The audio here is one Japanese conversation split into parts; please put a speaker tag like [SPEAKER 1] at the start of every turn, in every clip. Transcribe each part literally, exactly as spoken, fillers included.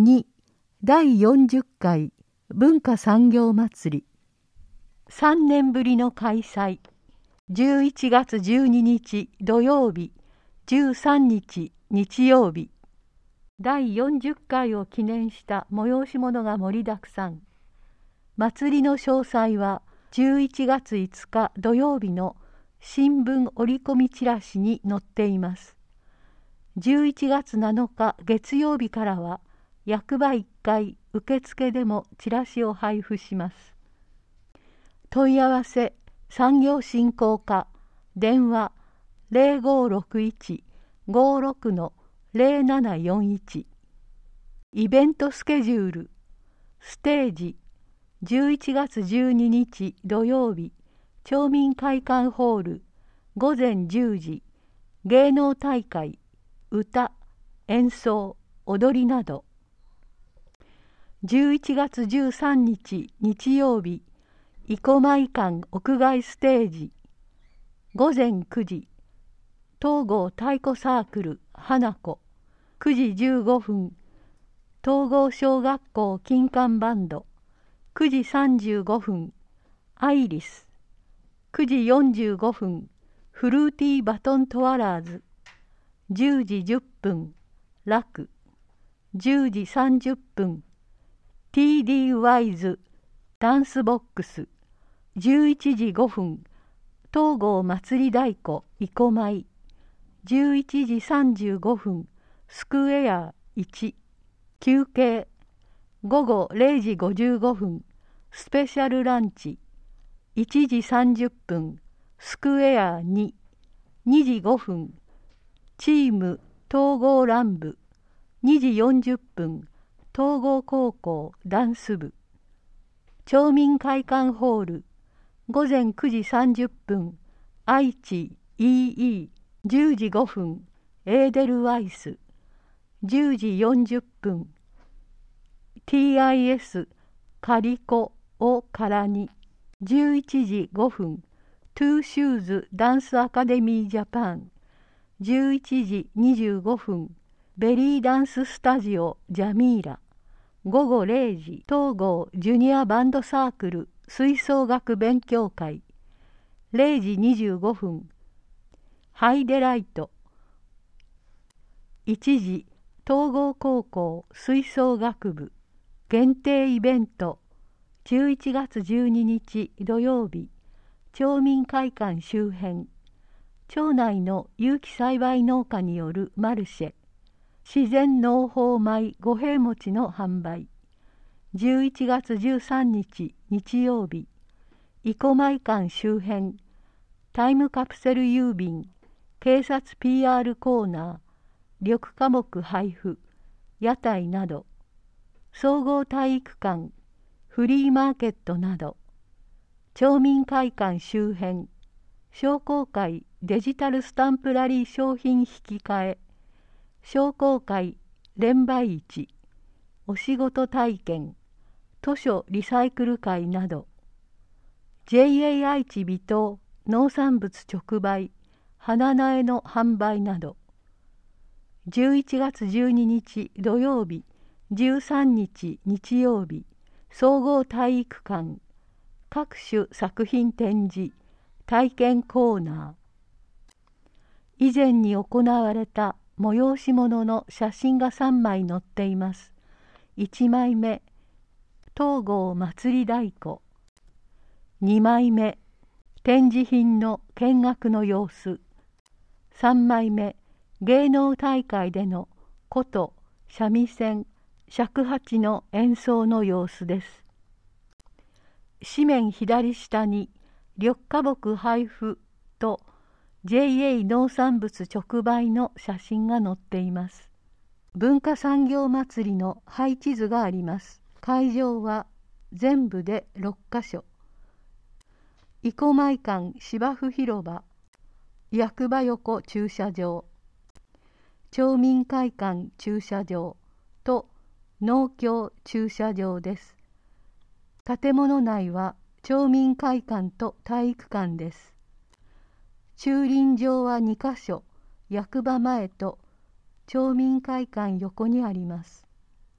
[SPEAKER 1] にだいよんじゅっかい文化産業まつりさんねんぶりの開催。じゅういちがつじゅうににち土曜日、じゅうさんにち日曜日。だいよんじゅっかいを記念した催し物が盛りだくさん。祭りの詳細はじゅういちがついつか土曜日の新聞折り込みチラシに載っています。じゅういちがつなのか月曜日からは役場いっかい受付でもチラシを配布します。問い合わせ産業振興課電話 ゼロごろくいち ごろく ゼロななよんいち。イベントスケジュール。ステージじゅういちがつじゅうににち土曜日、町民会館ホールごぜんじゅうじ。芸能大会、歌、演奏、踊りなど。じゅういちがつじゅうさんにち日曜日、生駒館屋外ステージごぜんくじ。東郷太鼓サークル花子くじじゅうごふん。東郷小学校金管バンドくじさんじゅうごふん。アイリスくじよんじゅうごふん。フルーティーバトントワラーズじゅうじじゅっぷん。楽じゅうじさんじゅっぷん。ティーディー ワイズダンスボックスじゅういちじごふん。東郷祭り太鼓生駒じゅういちじさんじゅうごふん。スクエアいち。休憩ごごれいじごじゅうごふん。スペシャルランチいちじさんじゅっぷん。スクエアに。にじごふん。チーム東郷乱舞にじよんじゅっぷん。東郷高校ダンス部。町民会館ホールごぜんくじさんじゅっぷん。愛知 イーイーじゅうじごふん。エーデルワイスじゅうじよんじゅっぷん。ティーアイエス カリコをからにじゅういちじごふん。トゥーシューズダンスアカデミージャパンじゅういちじにじゅうごふん。ベリーダンススタジオジャミーラごごれいじ。東郷ジュニアバンドサークル吹奏楽勉強会れいじにじゅうごふん。ハイデライトいちじ。東郷高校吹奏楽部限定イベントじゅういちがつじゅうににち土曜日、町民会館周辺町内の有機栽培農家によるマルシェ自然農法米五平餅の販売じゅういちがつじゅうさんにち日曜日、生駒館周辺タイムカプセル郵便警察 ピーアール コーナー緑化木配布屋台など総合体育館フリーマーケットなど町民会館周辺商工会デジタルスタンプラリー商品引き換え商工会連売市お仕事体験図書リサイクル会など ジェイエー 愛知微糖農産物直売花苗の販売などじゅういちがつじゅうににち土曜日じゅうさんにち日曜日総合体育館各種作品展示体験コーナー以前に行われた催し物の写真がさんまい載っています。いちまいめ東郷祭り太鼓にまいめ展示品の見学の様子さんまいめ芸能大会での琴三味線尺八の演奏の様子です。紙面左下に緑化木配布と ジェイエー 農産物直売の写真が載っています。文化産業まつりの配置図があります。会場は全部でろっかしょ。生駒館芝生広場役場横駐車場町民会館駐車場と農協駐車場です。建物内は町民会館と体育館です。駐輪場はにかしょ、役場前と町民会館横にあります。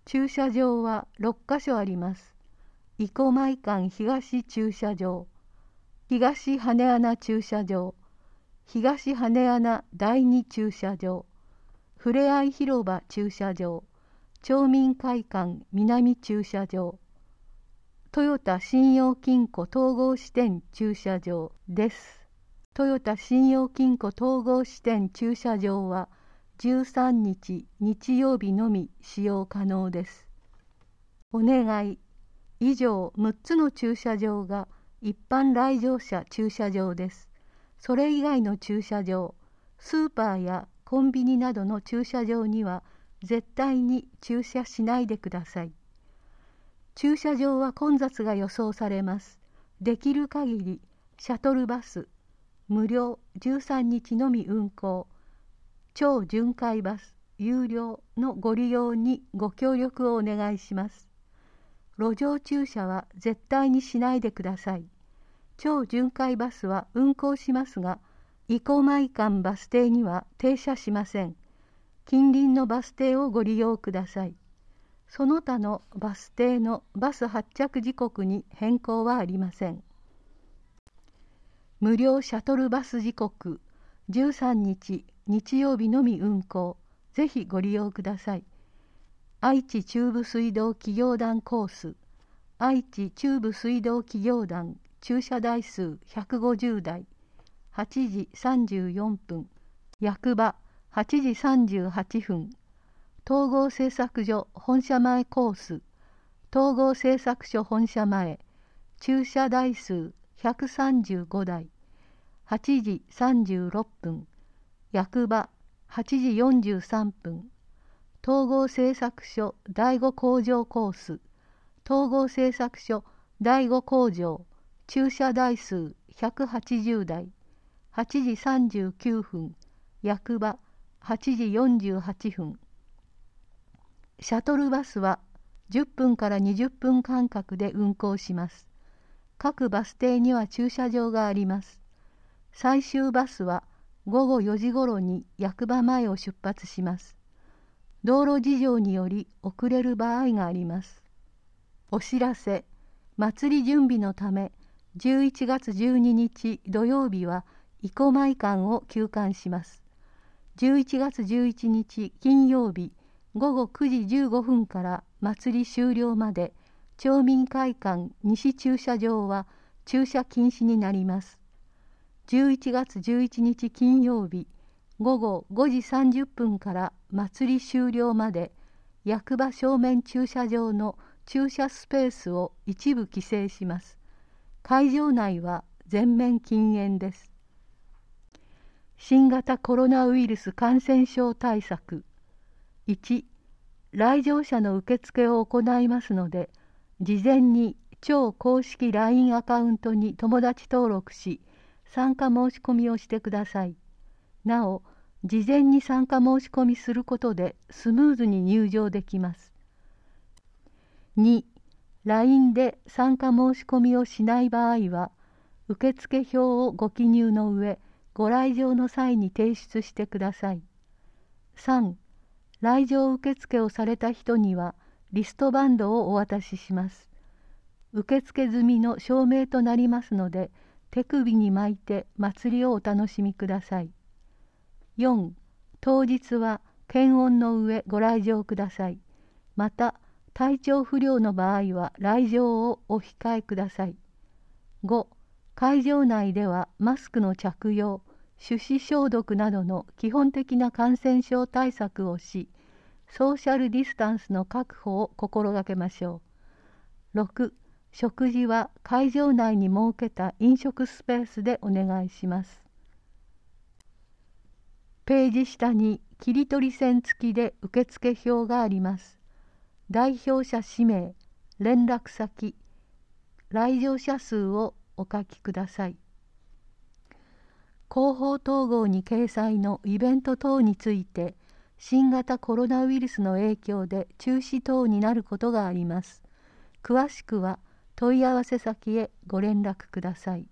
[SPEAKER 1] 駐車場はろっかしょあります。生駒館東駐車場、東羽穴駐車場、東羽穴第二駐車場、ふれあい広場駐車場、町民会館南駐車場、トヨタ信用金庫統合支店駐車場です。トヨタ信用金庫統合支店駐車場はじゅうさんにち日曜日のみ使用可能です。お願い。以上むっつの駐車場が一般来場者駐車場です。それ以外の駐車場、スーパーやコンビニなどの駐車場には絶対に駐車しないでください。駐車場は混雑が予想されます。できる限りシャトルバス、無料じゅうさんにちのみ運行、超巡回バス、有料のご利用にご協力をお願いします。路上駐車は絶対にしないでください。超巡回バスは運行しますが、生駒館バス停には停車しません。近隣のバス停をご利用ください。その他のバス停のバス発着時刻に変更はありません。無料シャトルバス時刻、じゅうさんにち日曜日のみ運行、ぜひご利用ください。愛知中部水道企業団コース、愛知中部水道企業団駐車台数ひゃくごじゅうだい、はちじさんじゅうよんぷん、役場はちじさんじゅうはっぷん、統合製作所本社前コース、統合製作所本社前、駐車台数ひゃくさんじゅうごだい、はちじさんじゅうろっぷん、役場はちじよんじゅうさんぷん、統合製作所だいご工場コース、統合製作所だいご工場、駐車台数ひゃくはちじゅうだい、はちじさんじゅうきゅうふん、役場はちじよんじゅうはっぷん。シャトルバスはじゅっぷんからにじゅっぷん間隔で運行します。各バス停には駐車場があります。最終バスはごごよじごろに役場前を出発します。道路事情により遅れる場合があります。お知らせ、祭り準備のためじゅういちがつじゅうににち土曜日は生駒館を休館します。じゅういちがつじゅういちにち金曜日ごごくじじゅうごふんから祭り終了まで町民会館西駐車場は駐車禁止になります。じゅういちがつじゅういちにち金曜日ごごごじさんじゅっぷんから祭り終了まで役場正面駐車場の駐車スペースを一部規制します。会場内は全面禁煙です。新型コロナウイルス感染症対策。いち、来場者の受付を行いますので、事前に超公式 ライン アカウントに友達登録し、参加申し込みをしてください。なお、事前に参加申し込みすることでスムーズに入場できます。に、ライン で参加申し込みをしない場合は、受付票をご記入の上、ご来場の際に提出してください。さん、来場受付をされた人にはリストバンドをお渡しします。受付済みの証明となりますので、手首に巻いて祭りをお楽しみください。よん、当日は検温の上ご来場ください。また、体調不良の場合は来場をお控えください。ご、会場内ではマスクの着用、手指消毒などの基本的な感染症対策をし、ソーシャルディスタンスの確保を心がけましょう。ろく、食事は会場内に設けた飲食スペースでお願いします。ページ下に切り取り線付きで受付表があります。代表者氏名、連絡先、来場者数をお書きください。広報統合に掲載のイベント等について、新型コロナウイルスの影響で中止等になることがあります。詳しくは問い合わせ先へご連絡ください。